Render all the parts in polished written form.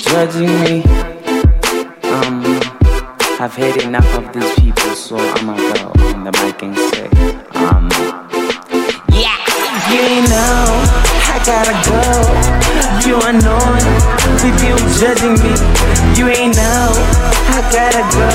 judging me. I've had enough of these people, so I'ma go on the mic and say, yeah, you ain't know, I gotta go. You annoying with you judging me. You ain't know, I gotta go.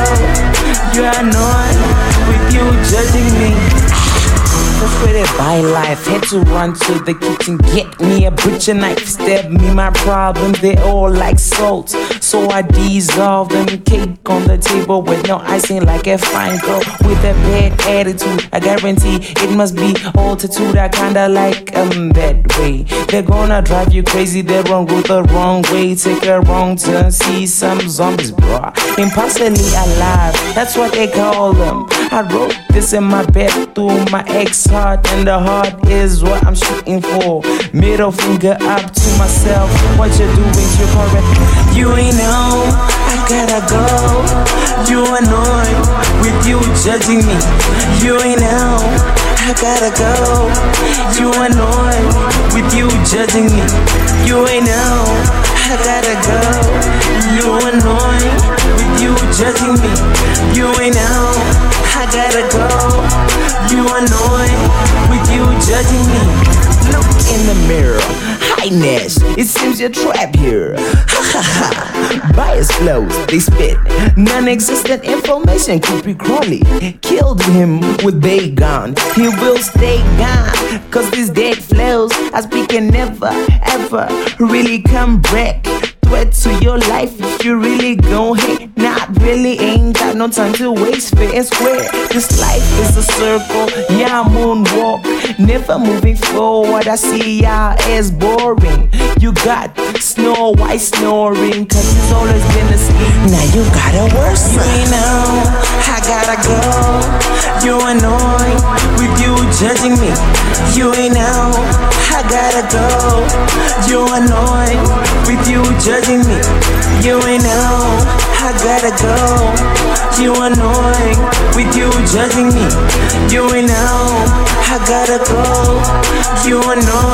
You annoying with you judging me. Frustrated by life, had to run to the kitchen, get me a butcher knife, stab me my problems, they all like salt. So I dissolve them, cake on the table with no icing, like a fine girl with a bad attitude. I guarantee it must be altitude, I kinda like that way. They're gonna drive you crazy, they're wrong with the wrong way. Take a wrong turn, see some zombies, bro, impossibly alive, that's what they call them. I wrote this in my bed through my ex heart, and the heart is what I'm shooting for. Middle finger up to myself, what you're doing's you're correct. You ain't know, I gotta go. You annoyed with you judging me. You ain't know, I gotta go. You annoyed with you judging me. You ain't know, I gotta go. You annoyed with you judging me. You ain't know, I gotta go. You annoyed with you judging me. Look in the mirror, highness, it seems you're trapped here. Ha ha ha, bias flows, they spit non-existent information. Creepy Crawly killed him with Baygon. He will stay gone, cause these dead flows I speak and never ever really come back. Threat to your life if you really gon' hate. Not really, ain't got no time to waste, fair and square. This life is a circle, yeah, I moonwalk, never moving forward. I see y'all as boring. You got Snow White snoring, cause it's always been asleep. Now you gotta worse. You ain't know, I gotta go. You annoyed with you judging me. You ain't know, I gotta go. You annoyed with you judging me. You ain't know, I gotta go. You annoying with you judging me. You ain't know, I gotta go. You annoying